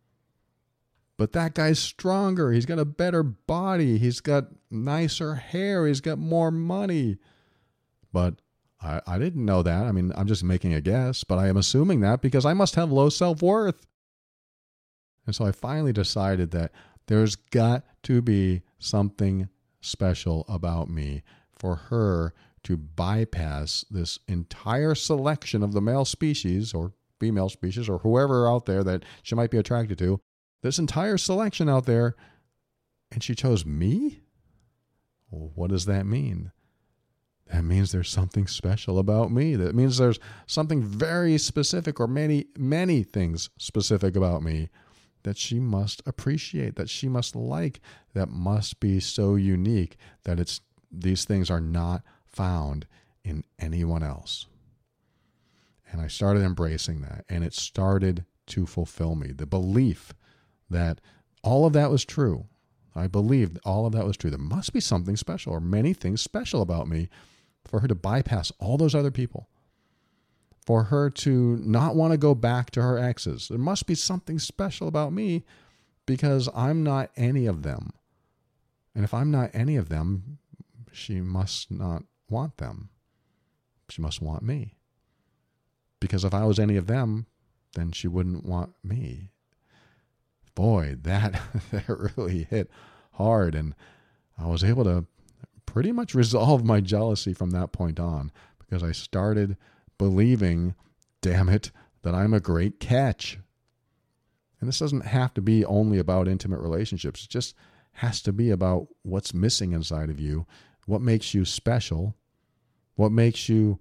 But that guy's stronger. He's got a better body. He's got nicer hair. He's got more money. But I didn't know that. I mean, I'm just making a guess, but I am assuming that because I must have low self-worth. And so I finally decided that there's got to be something special about me for her to bypass this entire selection of the male species or female species or whoever out there that she might be attracted to. This entire selection out there, and she chose me? Well, what does that mean? That means there's something special about me. That means there's something very specific, or many, many things specific about me that she must appreciate, that she must like, that must be so unique that these things are not found in anyone else. And I started embracing that, and it started to fulfill me. The belief that all of that was true. I believed all of that was true. There must be something special, or many things special about me, for her to bypass all those other people, for her to not want to go back to her exes. There must be something special about me because I'm not any of them. And if I'm not any of them, she must not want them. She must want me. Because if I was any of them, then she wouldn't want me. Boy, that really hit hard. And I was able to pretty much resolve my jealousy from that point on, because I started believing, damn it, that I'm a great catch. And this doesn't have to be only about intimate relationships. It just has to be about what's missing inside of you, what makes you special, what makes you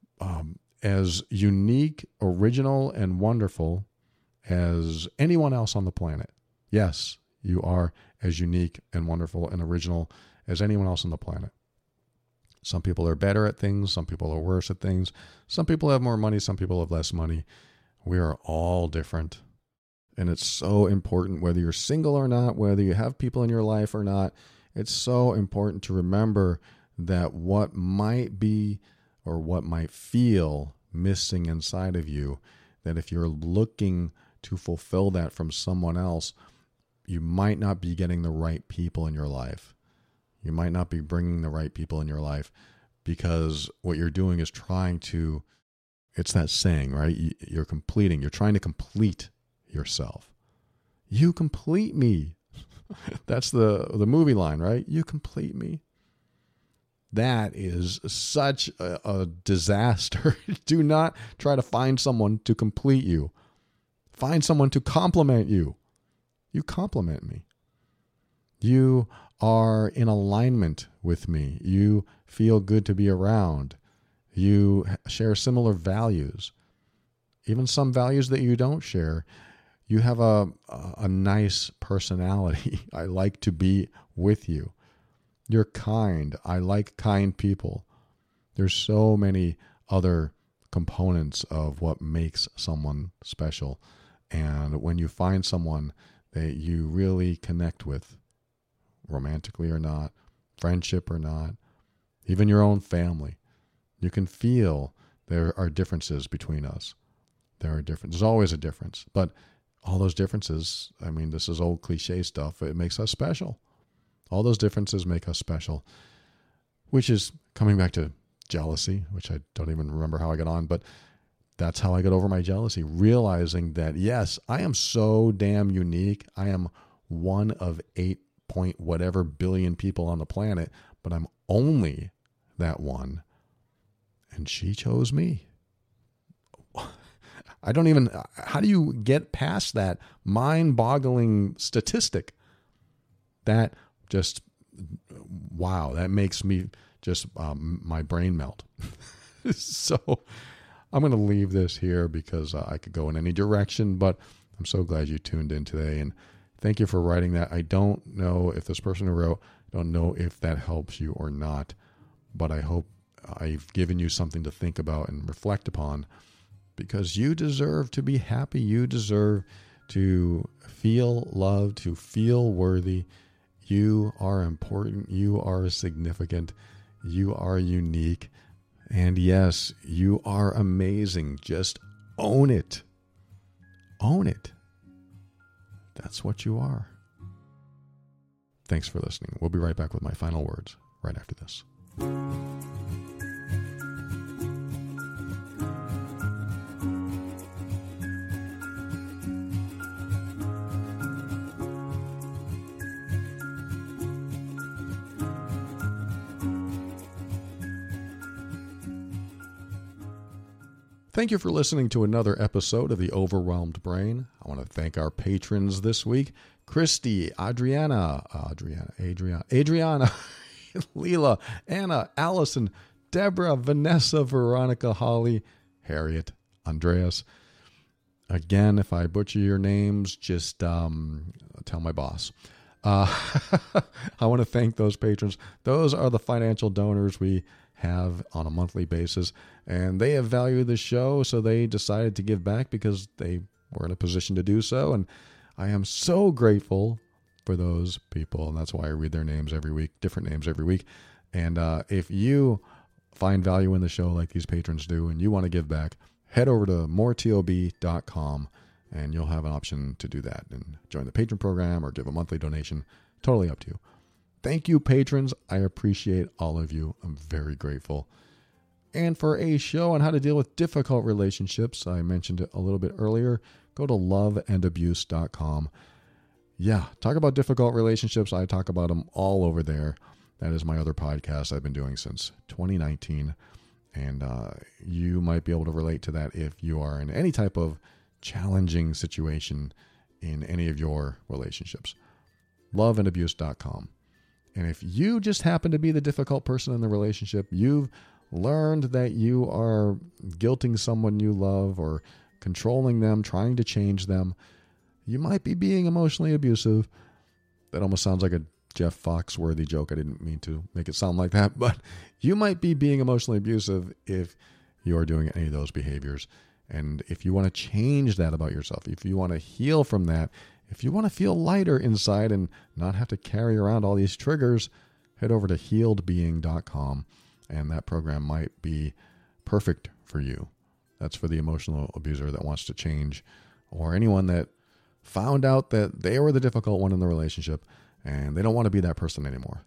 as unique, original, and wonderful as anyone else on the planet. Yes, you are as unique and wonderful and original as anyone else on the planet. Some people are better at things. Some people are worse at things. Some people have more money. Some people have less money. We are all different. And it's so important, whether you're single or not, whether you have people in your life or not, it's so important to remember that what might be or what might feel missing inside of you, that if you're looking to fulfill that from someone else, you might not be getting the right people in your life. You might not be bringing the right people in your life because what you're doing is it's that saying, right? You're trying to complete yourself. You complete me. That's the movie line, right? You complete me. That is such a disaster. Do not try to find someone to complete you. Find someone to compliment you. You compliment me. You are in alignment with me. You feel good to be around. You share similar values. Even some values that you don't share. You have a nice personality. I like to be with you. You're kind. I like kind people. There's so many other components of what makes someone special. And when you find someone that you really connect with, romantically or not, friendship or not, even your own family, you can feel there are differences between us. There's always a difference. But all those differences, I mean, this is old cliche stuff. It makes us special. All those differences make us special, which is coming back to jealousy, which I don't even remember how I got on, but that's how I got over my jealousy, realizing that, yes, I am so damn unique. I am one of 8 point whatever billion people on the planet, but I'm only that one. And she chose me. How do you get past that mind-boggling statistic? That just, wow, that makes me just, my brain melt. So I'm going to leave this here because I could go in any direction, but I'm so glad you tuned in today. And thank you for writing that. I don't know if this person who wrote, I don't know if that helps you or not, but I hope I've given you something to think about and reflect upon, because you deserve to be happy. You deserve to feel loved, to feel worthy. You are important. You are significant. You are unique. And yes, you are amazing. Just own it. Own it. That's what you are. Thanks for listening. We'll be right back with my final words right after this. Thank you for listening to another episode of The Overwhelmed Brain. I want to thank our patrons this week: Christy, Adriana, Leela, Anna, Allison, Deborah, Vanessa, Veronica, Holly, Harriet, Andreas. Again, if I butcher your names, just tell my boss. I want to thank those patrons. Those are the financial donors we have on a monthly basis, and they have valued the show, so they decided to give back because they were in a position to do so. And I am so grateful for those people, and that's why I read their names every week, different names every week. And if you find value in the show like these patrons do and you want to give back, head over to moretob.com and you'll have an option to do that and join the patron program or give a monthly donation. Totally up to you. Thank you, patrons. I appreciate all of you. I'm very grateful. And for a show on how to deal with difficult relationships, I mentioned it a little bit earlier, go to loveandabuse.com. Yeah, talk about difficult relationships. I talk about them all over there. That is my other podcast I've been doing since 2019. And you might be able to relate to that if you are in any type of challenging situation in any of your relationships. Loveandabuse.com. And if you just happen to be the difficult person in the relationship, you've learned that you are guilting someone you love or controlling them, trying to change them, you might be being emotionally abusive. That almost sounds like a Jeff Foxworthy joke. I didn't mean to make it sound like that, but you might be being emotionally abusive if you are doing any of those behaviors. And if you want to change that about yourself, if you want to heal from that, if you want to feel lighter inside and not have to carry around all these triggers, head over to healedbeing.com, and that program might be perfect for you. That's for the emotional abuser that wants to change, or anyone that found out that they were the difficult one in the relationship and they don't want to be that person anymore.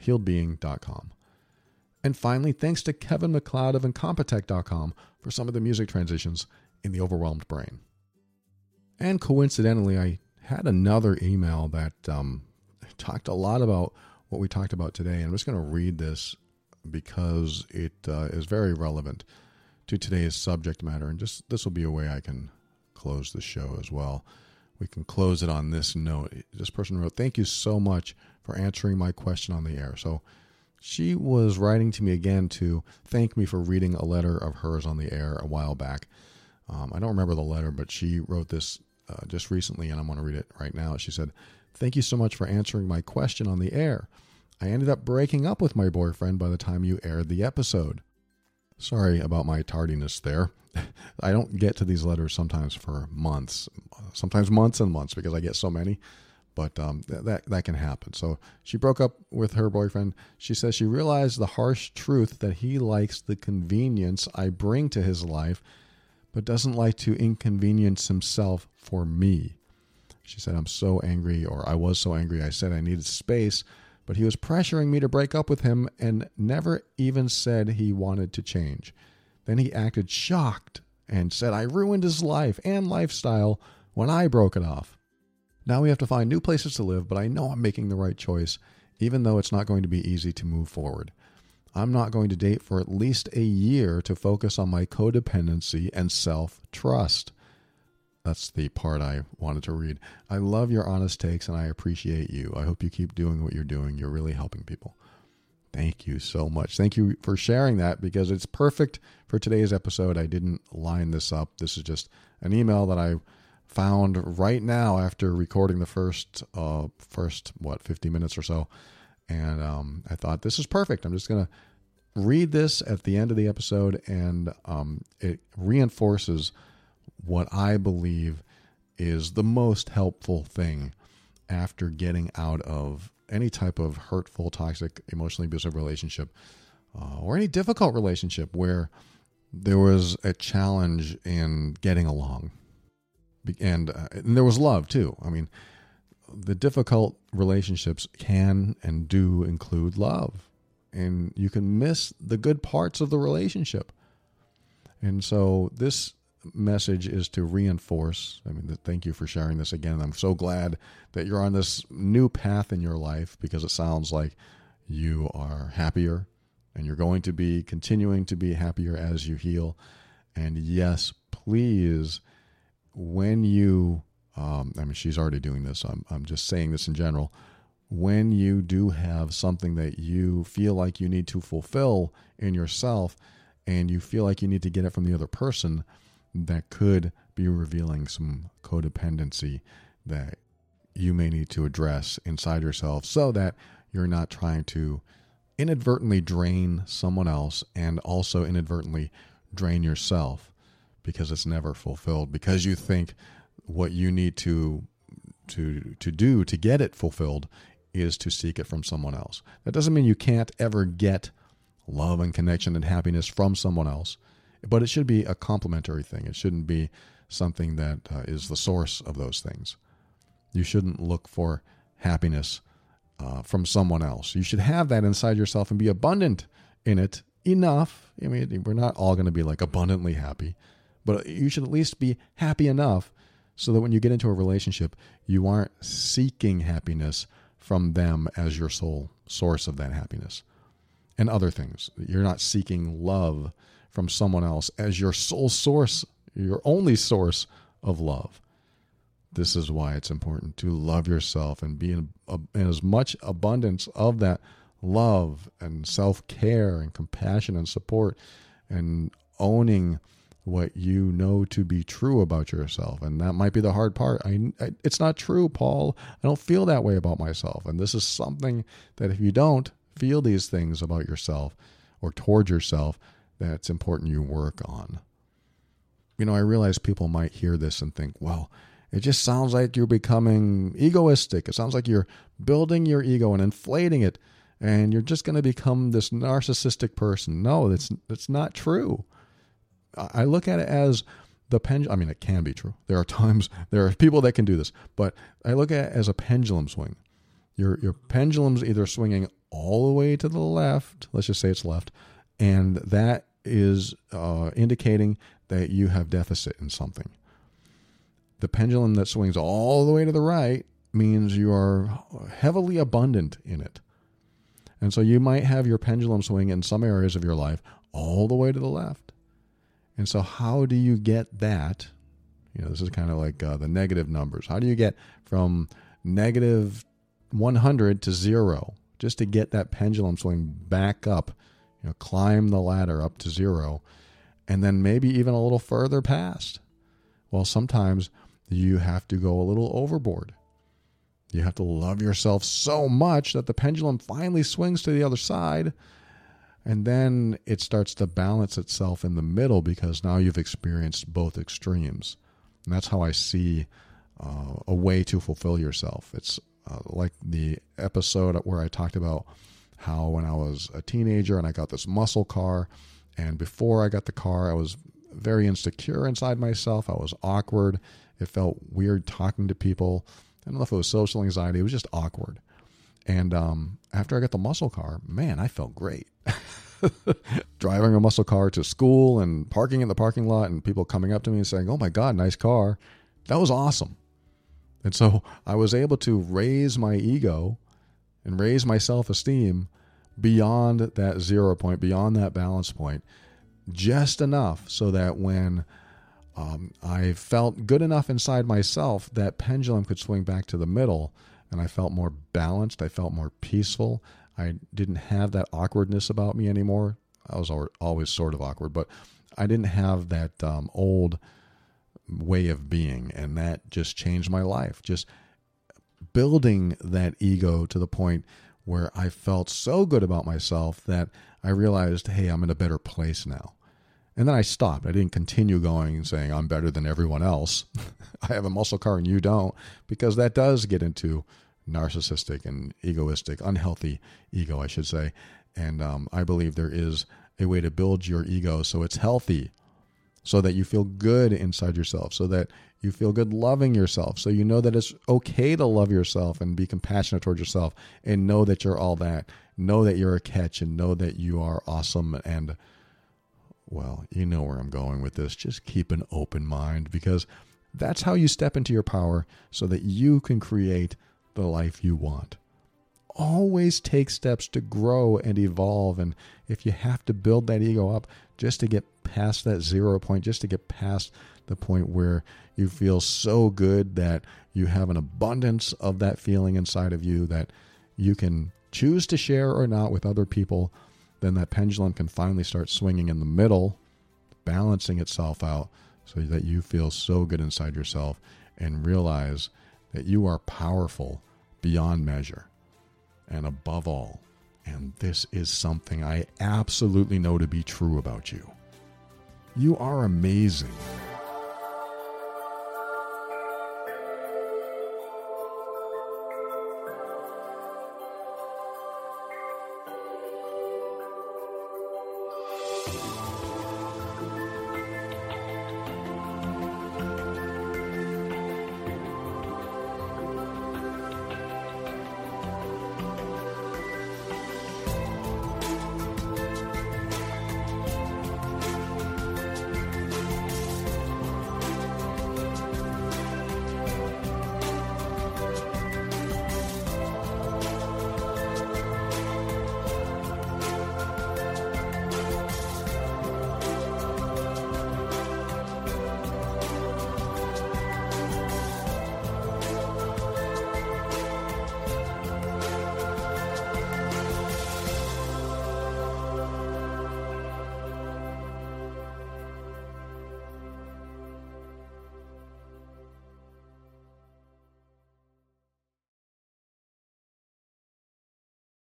healedbeing.com. And finally, thanks to Kevin McLeod of Incompetech.com for some of the music transitions in The Overwhelmed Brain. And coincidentally, I had another email that talked a lot about what we talked about today. And I'm just going to read this because it is very relevant to today's subject matter. And just this will be a way I can close the show as well. We can close it on this note. This person wrote, "Thank you so much for answering my question on the air." So she was writing to me again to thank me for reading a letter of hers on the air a while back. I don't remember the letter, but she wrote this just recently, and I'm going to read it right now. She said, "Thank you so much for answering my question on the air. I ended up breaking up with my boyfriend by the time you aired the episode." Sorry about my tardiness there. I don't get to these letters sometimes for months, sometimes months and months because I get so many, but that can happen. So she broke up with her boyfriend. She says she realized the harsh truth that he likes the convenience I bring to his life, but doesn't like to inconvenience himself for me. She said, "I'm so angry," or "I was so angry. I said I needed space, but he was pressuring me to break up with him and never even said he wanted to change. Then he acted shocked and said I ruined his life and lifestyle when I broke it off. Now we have to find new places to live, but I know I'm making the right choice, even though it's not going to be easy to move forward. I'm not going to date for at least a year to focus on my codependency and self-trust." That's the part I wanted to read. "I love your honest takes and I appreciate you. I hope you keep doing what you're doing. You're really helping people." Thank you so much. Thank you for sharing that because it's perfect for today's episode. I didn't line this up. This is just an email that I found right now after recording the first 50 minutes or so. And I thought this is perfect. I'm just going to read this at the end of the episode, and it reinforces what I believe is the most helpful thing after getting out of any type of hurtful, toxic, emotionally abusive relationship or any difficult relationship where there was a challenge in getting along. And there was love too. I mean, the difficult relationships can and do include love. And you can miss the good parts of the relationship. And so this message is to reinforce. Thank you for sharing this again. I'm so glad that you're on this new path in your life because it sounds like you are happier and you're going to be continuing to be happier as you heal. And yes, please, when you, she's already doing this. I'm just saying this in general. When you do have something that you feel like you need to fulfill in yourself and you feel like you need to get it from the other person, that could be revealing some codependency that you may need to address inside yourself so that you're not trying to inadvertently drain someone else and also inadvertently drain yourself because it's never fulfilled, because you think what you need to do to get it fulfilled is to seek it from someone else. That doesn't mean you can't ever get love and connection and happiness from someone else. But it should be a complementary thing. It shouldn't be something that is the source of those things. You shouldn't look for happiness from someone else. You should have that inside yourself and be abundant in it enough. We're not all going to be like abundantly happy, but you should at least be happy enough so that when you get into a relationship, you aren't seeking happiness from them as your sole source of that happiness and other things. You're not seeking love from someone else as your sole source, your only source of love. This is why it's important to love yourself and be in as much abundance of that love and self-care and compassion and support and owning what you know to be true about yourself. And that might be the hard part. It's not true, Paul. I don't feel that way about myself. And this is something that if you don't feel these things about yourself or toward yourself, that's important you work on. I realize people might hear this and think, well, it just sounds like you're becoming egoistic. It sounds like you're building your ego and inflating it, and you're just going to become this narcissistic person. No, that's not true. I look at it as the pendulum. It can be true. There are people that can do this, but I look at it as a pendulum swing. Your pendulum's either swinging all the way to the left, let's just say it's left, and that is indicating that you have deficit in something. The pendulum that swings all the way to the right means you are heavily abundant in it. And so you might have your pendulum swing in some areas of your life all the way to the left. And so how do you get that? This is kind of like the negative numbers. How do you get from negative 100 to 0 just to get that pendulum swing back up, climb the ladder up to 0, and then maybe even a little further past? Well, sometimes you have to go a little overboard. You have to love yourself so much that the pendulum finally swings to the other side, and then it starts to balance itself in the middle because now you've experienced both extremes. And that's how I see a way to fulfill yourself. It's like the episode where I talked about how when I was a teenager and I got this muscle car, and before I got the car, I was very insecure inside myself. I was awkward. It felt weird talking to people. I don't know if it was social anxiety. It was just awkward. And after I got the muscle car, man, I felt great. Driving a muscle car to school and parking in the parking lot and people coming up to me and saying, "Oh my God, nice car." That was awesome. And so I was able to raise my ego and raise my self-esteem beyond that 0 point, beyond that balance point, just enough so that when I felt good enough inside myself, that pendulum could swing back to the middle, and I felt more balanced. I felt more peaceful. I didn't have that awkwardness about me anymore. I was always sort of awkward, but I didn't have that old way of being, and that just changed my life. Just building that ego to the point where I felt so good about myself that I realized, hey, I'm in a better place now. And then I stopped. I didn't continue going and saying I'm better than everyone else. I have a muscle car and you don't, because that does get into narcissistic and egoistic, unhealthy ego, I should say. And I believe there is a way to build your ego so it's healthy, so that you feel good inside yourself, so that you feel good loving yourself, so you know that it's okay to love yourself and be compassionate towards yourself and know that you're all that. Know that you're a catch and know that you are awesome. And, well, you know where I'm going with this. Just keep an open mind, because that's how you step into your power so that you can create the life you want. Always take steps to grow and evolve. And if you have to build that ego up just to get past that 0 point, just to get past the point where you feel so good that you have an abundance of that feeling inside of you that you can choose to share or not with other people, then that pendulum can finally start swinging in the middle, balancing itself out so that you feel so good inside yourself and realize that you are powerful beyond measure. And above all, and this is something I absolutely know to be true about you, you are amazing.